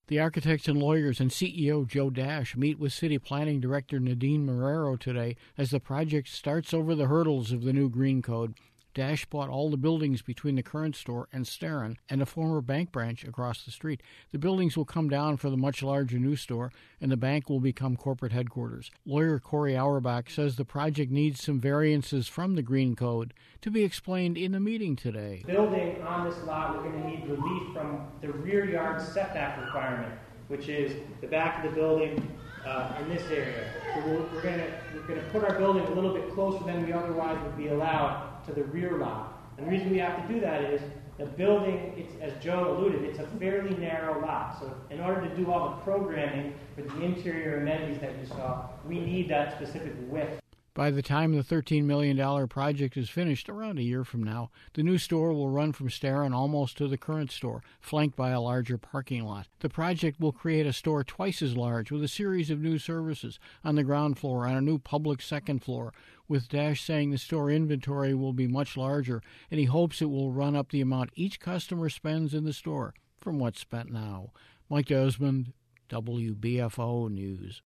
The architects and lawyers and CEO Joe Dash meet with City Planning Director Nadine Marrero today as the project starts over the hurdles of the new Green Code. Dash bought all the buildings between the current store and Starin and a former bank branch across the street. The buildings will come down for the much larger new store, and the bank will become corporate headquarters. Lawyer Corey Auerbach says the project needs some variances from the Green Code to be explained in the meeting today. Building on this lot, we're going to need relief from the rear yard setback requirement, which is the back of the building in this area. So we're going to put our building a little bit closer than we otherwise would be allowed to the rear lot. And the reason we have to do that is the building, it's, as Joe alluded, it's a fairly narrow lot. So in order to do all the programming for the interior amenities that you saw, we need that specific width. By the time the $13 million project is finished, around a year from now, the new store will run from Starin almost to the current store, flanked by a larger parking lot. The project will create a store twice as large with a series of new services on the ground floor and a new public second floor, with Dash saying the store inventory will be much larger, and he hopes it will run up the amount each customer spends in the store from what's spent now. Mike Desmond, WBFO News.